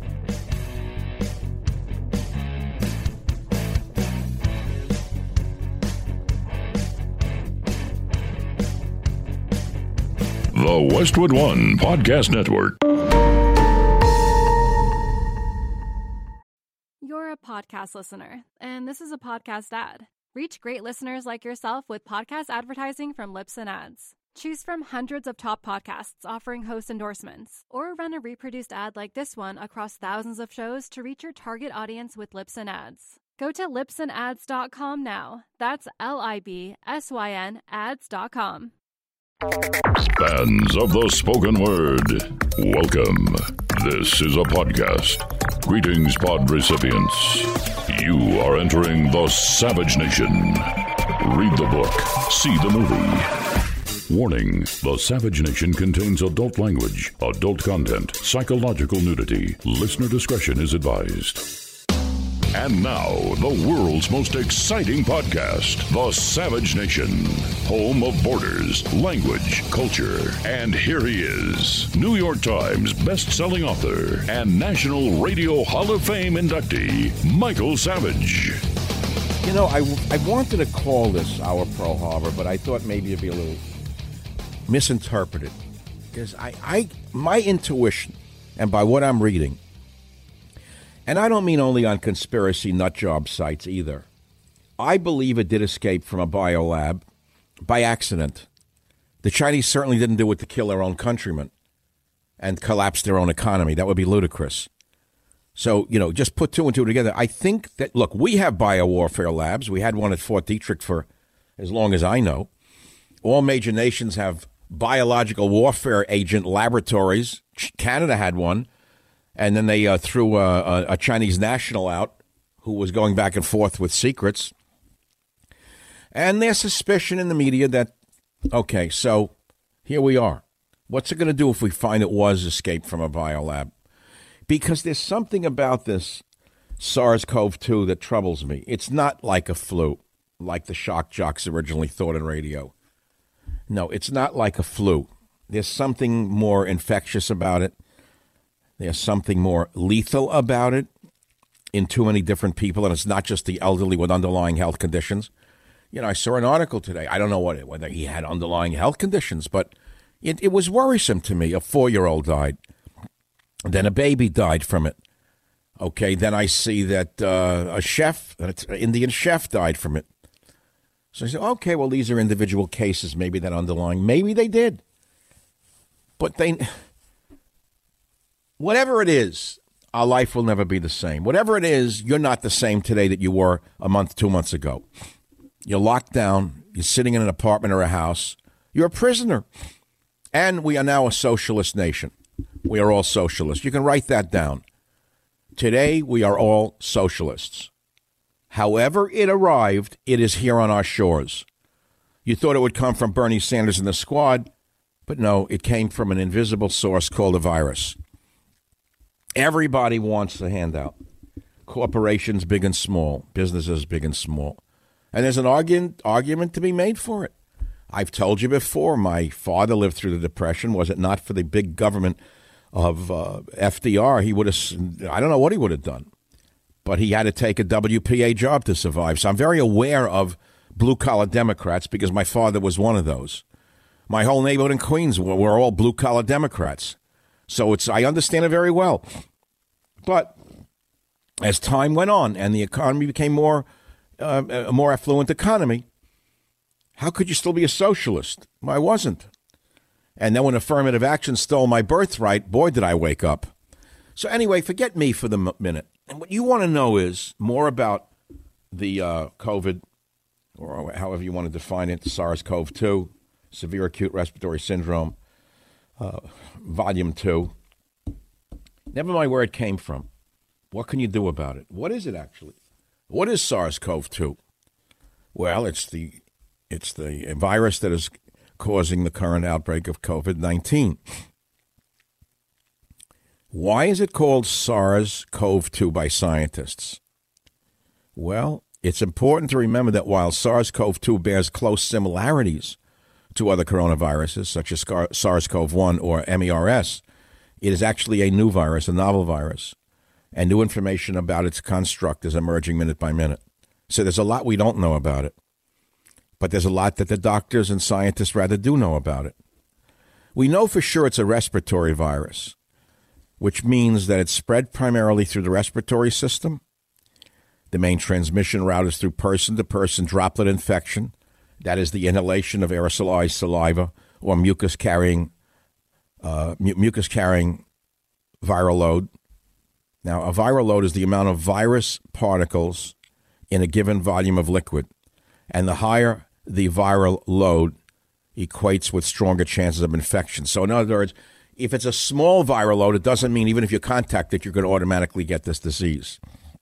The Westwood One Podcast Network. You're a podcast listener, and this is a podcast ad. Reach great listeners like yourself with podcast advertising from Libsyn Ads. Choose from hundreds of top podcasts offering host endorsements, or run a reproduced ad like this one across thousands of shows to reach your target audience with Libsyn Ads. Go to libsyn ads dot com now. That's L I B S Y N ads dot com. Fans of the spoken word, welcome. This is a podcast. Greetings, pod recipients. You are entering the Savage Nation. Read the book, see the movie. Warning, the Savage Nation contains adult language, adult content, psychological nudity. Listener discretion is advised. And now, the world's most exciting podcast, The Savage Nation, home of borders, language, culture. And here he is, New York Times best-selling author and National Radio Hall of Fame inductee, Michael Savage. You know, I, I wanted to call this our Pearl Harbor, but I thought maybe it'd be a little misinterpreted. Because I, I, my intuition, and by what I'm reading, and I don't mean only on conspiracy nutjob sites either. I believe it did escape from a biolab by accident. The Chinese certainly didn't do it to kill their own countrymen and collapse their own economy. That would be ludicrous. So, you know, just put two and two together. I think that, look, we have biowarfare labs. We had one at Fort Detrick for as long as I know. All major nations have biological warfare agent laboratories. Canada had one. And then they uh, threw a, a Chinese national out who was going back and forth with secrets. And there's suspicion in the media that, okay, so here we are. What's it going to do if we find it was escaped from a biolab? Because there's something about this SARS-CoV two that troubles me. It's not like a flu, like the shock jocks originally thought in radio. No, it's not like a flu. There's something more infectious about it. There's something more lethal about it in too many different people, and it's not just the elderly with underlying health conditions. You know, I saw an article today. I don't know what, whether he had underlying health conditions, but it, it was worrisome to me. A four-year-old died. Then a baby died from it. Okay, then I see that uh, a chef, an Indian chef died from it. So I said, okay, well, these are individual cases, maybe that underlying. Maybe they did. But they, whatever it is, our life will never be the same. Whatever it is, you're not the same today that you were a month, two months ago. You're locked down. You're sitting in an apartment or a house. You're a prisoner. And we are now a socialist nation. We are all socialists. You can write that down. Today, we are all socialists. However it arrived, it is here on our shores. You thought it would come from Bernie Sanders and the squad, but no, it came from an invisible source called a virus. Everybody wants the handout. Corporations big and small, businesses big and small. And there's an argument, argument to be made for it. I've told you before, my father lived through the Depression. Was it not for the big government of uh, F D R, he would have, I don't know what he would have done. But he had to take a W P A job to survive. So I'm very aware of blue-collar Democrats because my father was one of those. My whole neighborhood in Queens were, were all blue-collar Democrats. So it's I understand it very well. But as time went on and the economy became more uh, a more affluent economy, how could you still be a socialist? Well, I wasn't. And then when affirmative action stole my birthright, boy, did I wake up. So anyway, forget me for the m- minute. And what you want to know is more about the uh, COVID, or however you want to define it, SARS-CoV two, severe acute respiratory syndrome, uh, volume two. Never mind where it came from. What can you do about it? What is it actually? What is SARS-CoV two? Well, it's the it's the virus that is causing the current outbreak of COVID nineteen. Why is it called SARS-CoV two by scientists? Well, it's important to remember that while SARS-CoV two bears close similarities to other coronaviruses, such as SARS-CoV one or MERS, it is actually a new virus, a novel virus, and new information about its construct is emerging minute by minute. So there's a lot we don't know about it, but there's a lot that the doctors and scientists rather do know about it. We know for sure it's a respiratory virus, which means that it's spread primarily through the respiratory system. The main transmission route is through person-to-person droplet infection. That is the inhalation of aerosolized saliva or mucus-carrying uh, mu- mucus-carrying viral load. Now, a viral load is the amount of virus particles in a given volume of liquid, and the higher the viral load equates with stronger chances of infection. So in other words, if it's a small viral load, it doesn't mean even if you contact it, you're going to automatically get this disease.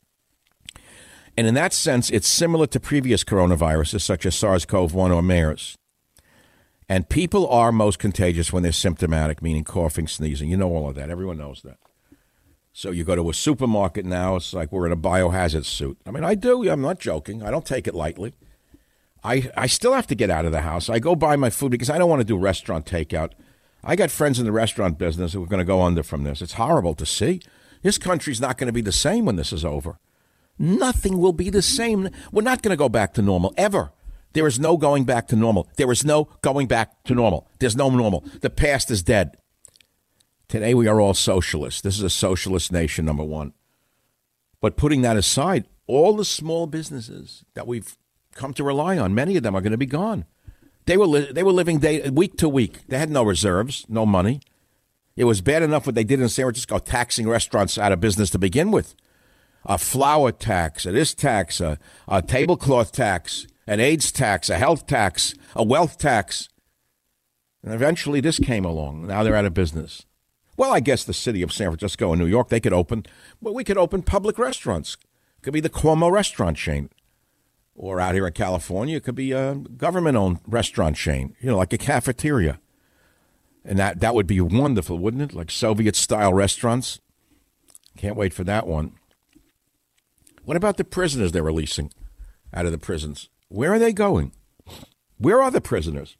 And in that sense, it's similar to previous coronaviruses, such as SARS-CoV one or MERS. And people are most contagious when they're symptomatic, meaning coughing, sneezing. You know all of that. Everyone knows that. So you go to a supermarket now, it's like we're in a biohazard suit. I mean, I do. I'm not joking. I don't take it lightly. I, I still have to get out of the house. I go buy my food because I don't want to do restaurant takeout. I got friends in the restaurant business who are going to go under from this. It's horrible to see. This country's not going to be the same when this is over. Nothing will be the same. We're not going to go back to normal, ever. There is no going back to normal. There is no going back to normal. There's no normal. The past is dead. Today we are all socialists. This is a socialist nation, number one. But putting that aside, all the small businesses that we've come to rely on, many of them are going to be gone. They were li- they were living day week to week. They had no reserves, no money. It was bad enough what they did in San Francisco, taxing restaurants out of business to begin with. A flour tax, a this tax, a, a tablecloth tax, an AIDS tax, a health tax, a wealth tax. And eventually this came along. Now they're out of business. Well, I guess the city of San Francisco and New York, they could open, well, we could open public restaurants. It could be the Cuomo restaurant chain. Or out here in California, it could be a government-owned restaurant chain, you know, like a cafeteria. And that, that would be wonderful, wouldn't it? Like Soviet-style restaurants. Can't wait for that one. What about the prisoners they're releasing out of the prisons? Where are they going? Where are the prisoners?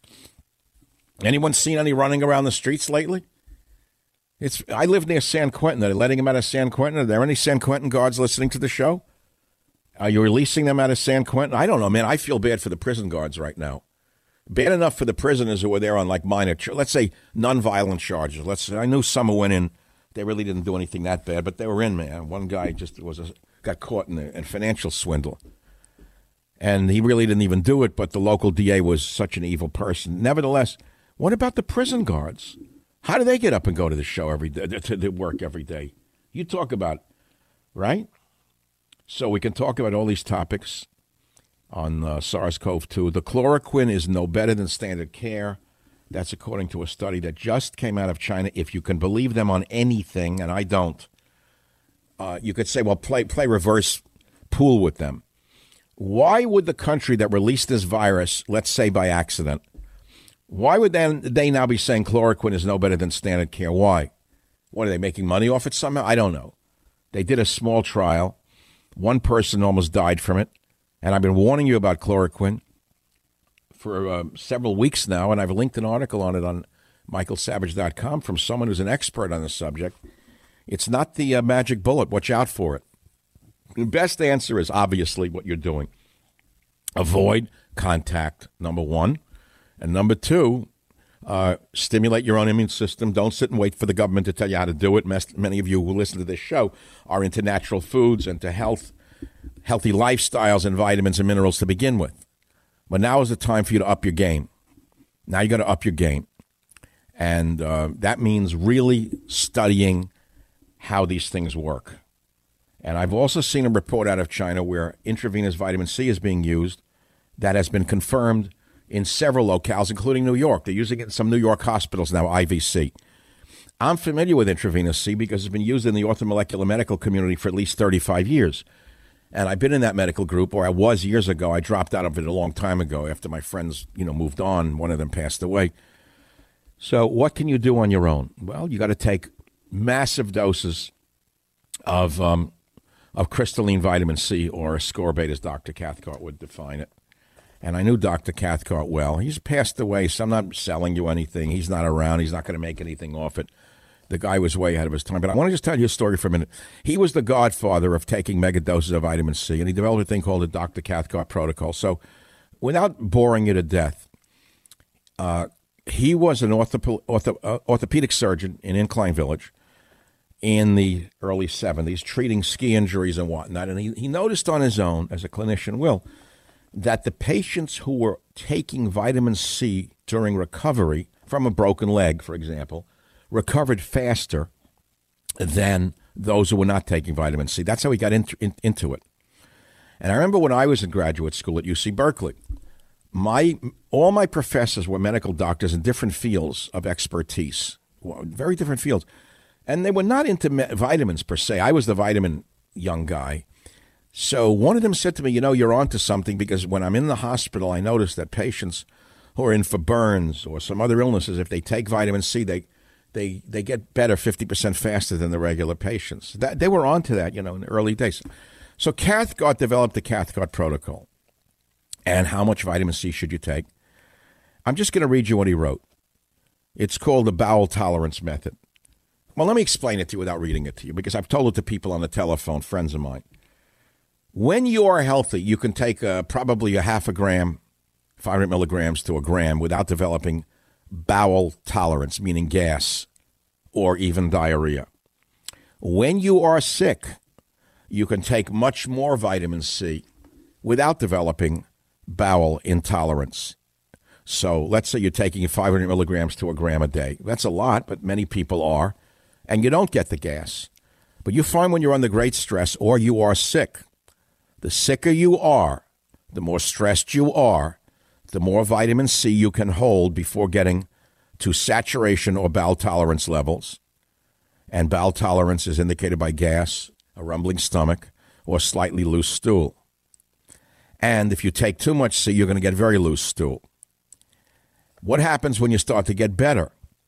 Anyone seen any running around the streets lately? It's. I live near San Quentin. Are they letting them out of San Quentin? Are there any San Quentin guards listening to the show? Are you releasing them out of San Quentin? I don't know, man. I feel bad for the prison guards right now. Bad enough for the prisoners who were there on, like, minor, let's say, nonviolent charges. Let's say, I knew some who went in. They really didn't do anything that bad, but they were in, man. One guy just was a, got caught in a, in financial swindle. And he really didn't even do it, but the local D A was such an evil person. Nevertheless, what about the prison guards? How do they get up and go to the show every day, to, to work every day? You talk about it, right? So we can talk about all these topics on uh, SARS-C o V two. The chloroquine is no better than standard care. That's according to a study that just came out of China. If you can believe them on anything, and I don't, uh, you could say, well, play play reverse pool with them. Why would the country that released this virus, let's say by accident, why would then they now be saying chloroquine is no better than standard care? Why? What, are they making money off it somehow? I don't know. They did a small trial. One person almost died from it. And I've been warning you about chloroquine for uh, several weeks now, and I've linked an article on it on michael savage dot com from someone who's an expert on the subject. It's not the uh, magic bullet. Watch out for it. The best answer is obviously what you're doing. Avoid contact, number one. And number two, uh, stimulate your own immune system. Don't sit and wait for the government to tell you how to do it. Many of you who listen to this show are into natural foods and to health, healthy lifestyles and vitamins and minerals to begin with. But now is the time for you to up your game. Now you got to up your game. And uh, that means really studying how these things work. And I've also seen a report out of China where intravenous vitamin C is being used that has been confirmed in several locales, including New York. They're using it in some New York hospitals now, I V C. I'm familiar with intravenous C because it's been used in the orthomolecular medical community for at least thirty-five years. And I've been in that medical group, or I was years ago. I dropped out of it a long time ago after my friends, you know, moved on. One of them passed away. So what can you do on your own? Well, you got to take massive doses of um, of crystalline vitamin C, or ascorbate, as Doctor Cathcart would define it. And I knew Doctor Cathcart well. He's passed away, so I'm not selling you anything. He's not around. He's not going to make anything off it. The guy was way ahead of his time. But I want to just tell you a story for a minute. He was the godfather of taking mega doses of vitamin C, and he developed a thing called the Doctor Cathcart protocol. So without boring you to death, uh, he was an ortho, ortho, uh, orthopedic surgeon in Incline Village in the early seventies, treating ski injuries and whatnot. And he, he noticed on his own, as a clinician will, that the patients who were taking vitamin C during recovery from a broken leg, for example, recovered faster than those who were not taking vitamin C. That's how he got into, in, into it. And I remember when I was in graduate school at U C Berkeley, my all my professors were medical doctors in different fields of expertise, very different fields. And they were not into vitamins per se. I was the vitamin young guy. So one of them said to me, you know, you're onto something, because when I'm in the hospital, I notice that patients who are in for burns or some other illnesses, if they take vitamin C, they they they get better fifty percent faster than the regular patients. That, they were onto that, you know, in the early days. So Cathcart developed the Cathcart protocol. And how much vitamin C should you take? I'm just going to read you what he wrote. It's called the bowel tolerance method. Well, let me explain it to you without reading it to you, because I've told it to people on the telephone, friends of mine. When you are healthy, you can take uh, probably a half a gram, five hundred milligrams to a gram, without developing bowel tolerance, meaning gas or even diarrhea. When you are sick, you can take much more vitamin C without developing bowel intolerance. So let's say you're taking five hundred milligrams to a gram a day. That's a lot, but many people are, and you don't get the gas. But you find when you're under great stress or you are sick, the sicker you are, the more stressed you are, the more vitamin C you can hold before getting to saturation or bowel tolerance levels. And bowel tolerance is indicated by gas, a rumbling stomach, or slightly loose stool. And if you take too much C, you're going to get very loose stool. What happens when you start to get better?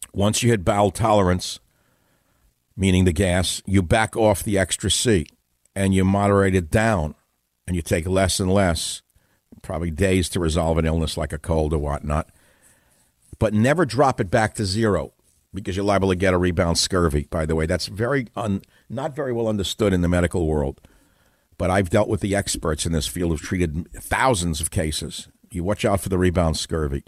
Once you hit bowel tolerance, meaning the gas, you back off the extra C and you moderate it down and you take less and less, probably days to resolve an illness like a cold or whatnot, but never drop it back to zero because you're liable to get a rebound scurvy, by the way. That's very un, not very well understood in the medical world, but I've dealt with the experts in this field who've treated thousands of cases. You watch out for the rebound scurvy.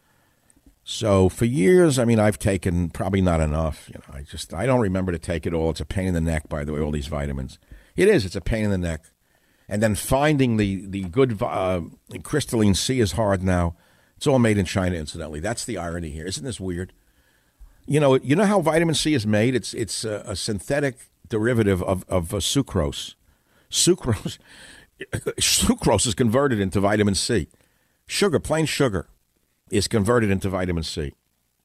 So for years, I mean, I've taken probably not enough. You know, I just, I don't remember to take it all. It's a pain in the neck, by the way, all these vitamins. It is. It's a pain in the neck. And then finding the, the good uh, crystalline C is hard now. It's all made in China, incidentally. That's the irony here. Isn't this weird? You know, you know how vitamin C is made? It's it's a, a synthetic derivative of, of uh, sucrose. Sucrose, sucrose is converted into vitamin C. Sugar, plain sugar, is converted into vitamin C.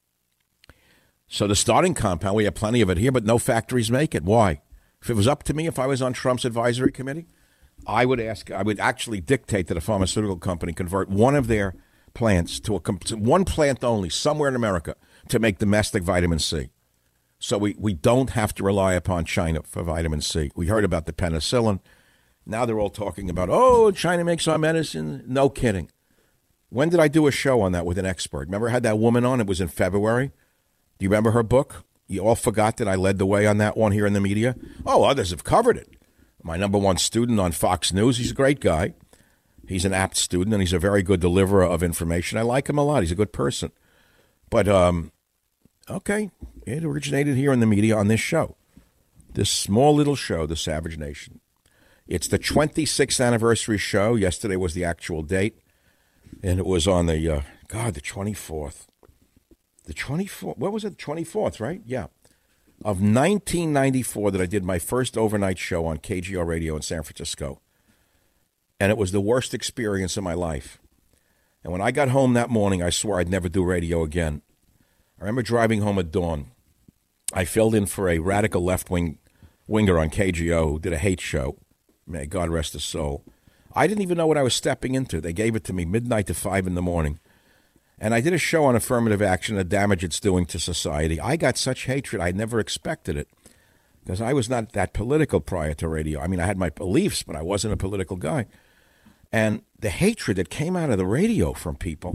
So the starting compound, we have plenty of it here, but no factories make it. Why? If it was up to me, if I was on Trump's advisory committee, I would ask, I would actually dictate that a pharmaceutical company convert one of their plants to a to one plant only somewhere in America to make domestic vitamin C. So we, we don't have to rely upon China for vitamin C. We heard about the penicillin. Now they're all talking about, oh, China makes our medicine. No kidding. When did I do a show on that with an expert? Remember I had that woman on? It was in February. Do you remember her book? You all forgot that I led the way on that one here in the media? Oh, others have covered it. My number one student on Fox News, he's a great guy. He's an apt student, and he's a very good deliverer of information. I like him a lot. He's a good person. But, um, okay, it originated here in the media on this show, this small little show, The Savage Nation. It's the twenty-sixth anniversary show. Yesterday was the actual date. And it was on the, uh, God, the twenty-fourth. The twenty-fourth, what was it, twenty-fourth, right? Yeah. Of nineteen ninety-four that I did my first overnight show on K G R Radio in San Francisco. And it was the worst experience of my life. And when I got home that morning, I swore I'd never do radio again. I remember driving home at dawn. I filled in for a radical left-wing winger on K G O who did a hate show. May God rest his soul. I didn't even know what I was stepping into. They gave it to me midnight to five in the morning. And I did a show on affirmative action, the damage it's doing to society. I got such hatred, I never expected it. Because I was not that political prior to radio. I mean, I had my beliefs, but I wasn't a political guy. And the hatred that came out of the radio from people,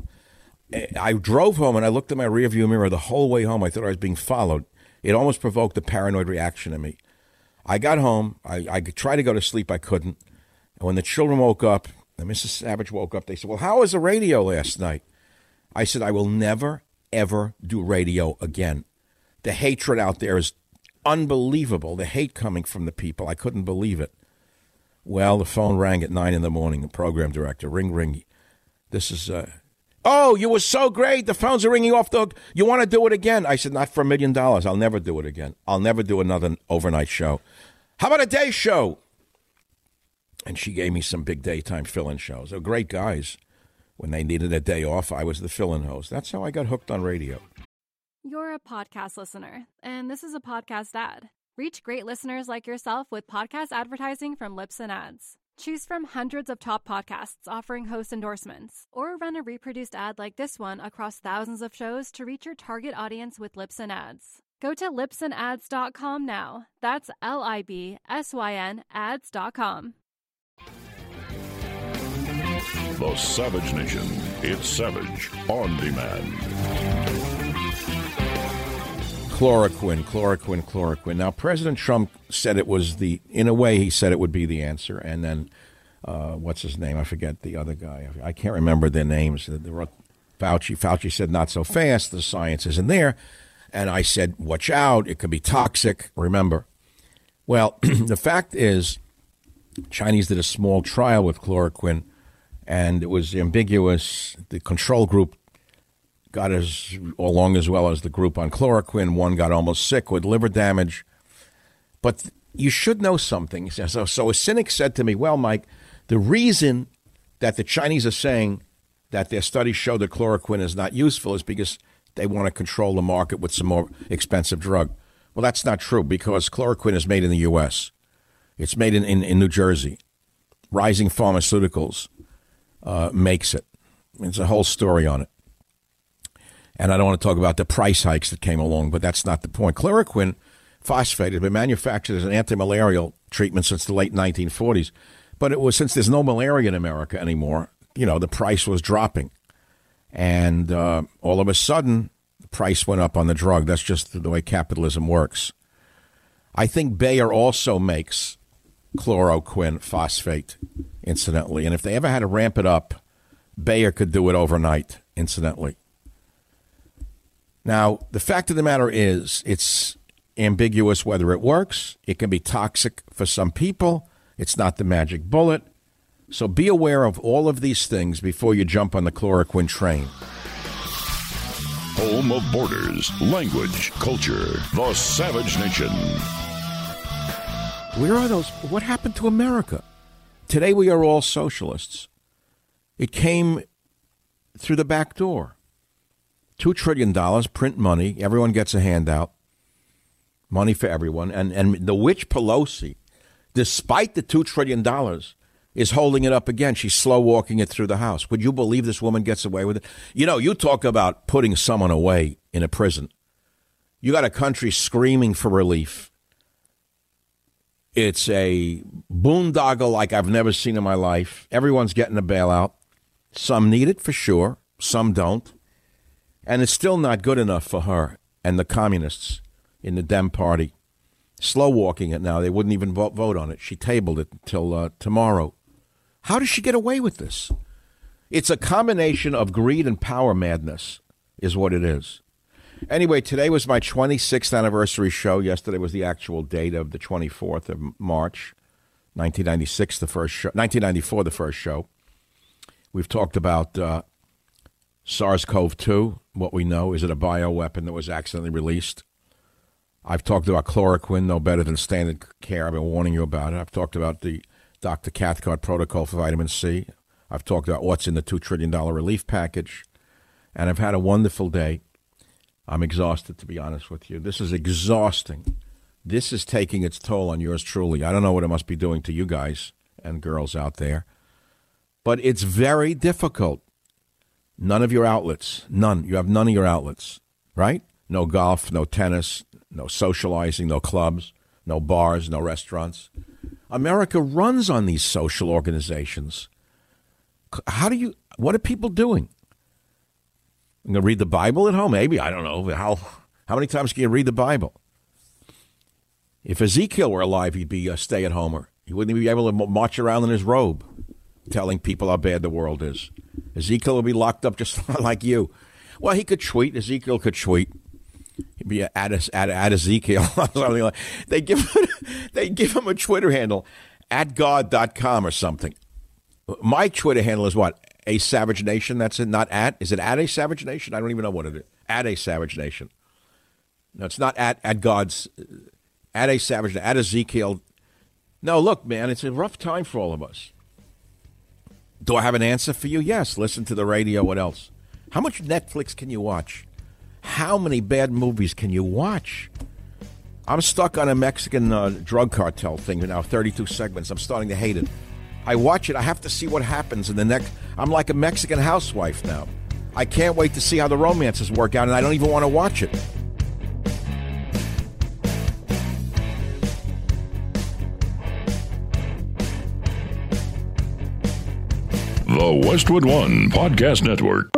I drove home and I looked at my rearview mirror the whole way home. I thought I was being followed. It almost provoked a paranoid reaction in me. I got home. I, I tried to go to sleep. I couldn't. And when the children woke up, and Missus Savage woke up, they said, well, how was the radio last night? I said, I will never, ever do radio again. The hatred out there is unbelievable. The hate coming from the people. I couldn't believe it. Well, the phone rang at nine in the morning. The program director, ring, ring. This is, uh, oh, you were so great. The phones are ringing off the hook. You want to do it again? I said, not for a million dollars. I'll never do it again. I'll never do another overnight show. How about a day show? And she gave me some big daytime fill-in shows. They're great guys. When they needed a day off, I was the fill-in host. That's how I got hooked on radio. You're a podcast listener, and this is a podcast ad. Reach great listeners like yourself with podcast advertising from Libsyn Ads. Choose from hundreds of top podcasts offering host endorsements, or run a reproduced ad like this one across thousands of shows to reach your target audience with Libsyn Ads. Go to libsyn ads dot com now. That's L I B S Y N ads dot com. The Savage Nation. It's Savage on demand. Chloroquine, chloroquine, chloroquine. Now, President Trump said it was the, in a way, he said it would be the answer. And then, uh, what's his name? I forget the other guy. I can't remember their names. The, the Fauci, Fauci said, not so fast. The science isn't there. And I said, watch out. It could be toxic. Remember. Well, the fact is, Chinese did a small trial with chloroquine, and it was ambiguous. The control group got as along as well as the group on chloroquine. One got almost sick with liver damage. But you should know something. So, so a cynic said to me, well, Mike, the reason that the Chinese are saying that their studies show that chloroquine is not useful is because they want to control the market with some more expensive drug. Well, that's not true, because chloroquine is made in the U S It's made in, in, in New Jersey. Rising Pharmaceuticals uh, makes it. There's a whole story on it. And I don't want to talk about the price hikes that came along, but that's not the point. Chloroquine phosphate has been manufactured as an anti-malarial treatment since the late nineteen forties. But it was since there's no malaria in America anymore, you know, the price was dropping. And uh, all of a sudden, the price went up on the drug. That's just the way capitalism works. I think Bayer also makes chloroquine phosphate, incidentally. And if they ever had to ramp it up, Bayer could do it overnight, incidentally. Now, the fact of the matter is, it's ambiguous whether it works. It can be toxic for some people. It's not the magic bullet. So be aware of all of these things before you jump on the chloroquine train. Home of borders, language, culture, the Savage Nation. Where are those? What happened to America? Today we are all socialists. It came through the back door. Two trillion dollars, print money, everyone gets a handout. Money for everyone. And, and the witch Pelosi, despite the two trillion dollars, is holding it up again. She's slow walking it through the House. Would you believe this woman gets away with it? You know, you talk about putting someone away in a prison. You got a country screaming for relief. It's a boondoggle like I've never seen in my life. Everyone's getting a bailout. Some need it for sure. Some don't. And it's still not good enough for her and the communists in the Dem Party. Slow walking it now. They wouldn't even vote, vote on it. She tabled it until uh, tomorrow. How does she get away with this? It's a combination of greed and power madness is what it is. Anyway, today was my twenty-sixth anniversary show. Yesterday was the actual date of the twenty-fourth of March, nineteen ninety-six, the first show, nineteen ninety-four, the first show. We've talked about uh, SARS-CoV two, what we know. Is it a bioweapon that was accidentally released? I've talked about chloroquine, no better than standard care. I've been warning you about it. I've talked about the Doctor Cathcart protocol for vitamin C. I've talked about what's in the two trillion dollars relief package. And I've had a wonderful day. I'm exhausted, to be honest with you. This is exhausting. This is taking its toll on yours truly. I don't know what it must be doing to you guys and girls out there. But it's very difficult. None of your outlets, none. You have none of your outlets, right? No golf, no tennis, no socializing, no clubs, no bars, no restaurants. America runs on these social organizations. How do you, what are people doing? I'm going to read the Bible at home? Maybe. I don't know. How how many times can you read the Bible? If Ezekiel were alive, he'd be a stay-at-homer. He wouldn't be able to march around in his robe telling people how bad the world is. Ezekiel would be locked up just like you. Well, he could tweet. Ezekiel could tweet. He'd be at, at, at Ezekiel. Something like, they, give, they give him a Twitter handle, at god dot com or something. My Twitter handle is what? A Savage Nation, that's it, not at. Is it at A Savage Nation? I don't even know what it is. At A Savage Nation. No, it's not at, at God's, at A Savage, at Ezekiel. No, look, man, it's a rough time for all of us. Do I have an answer for you? Yes, listen to the radio. What else? How much Netflix can you watch? How many bad movies can you watch? I'm stuck on a Mexican uh, drug cartel thing now, thirty-two segments. I'm starting to hate it. I watch it. I have to see what happens in the next. I'm like a Mexican housewife now. I can't wait to see how the romances work out, and I don't even want to watch it. The Westwood One Podcast Network.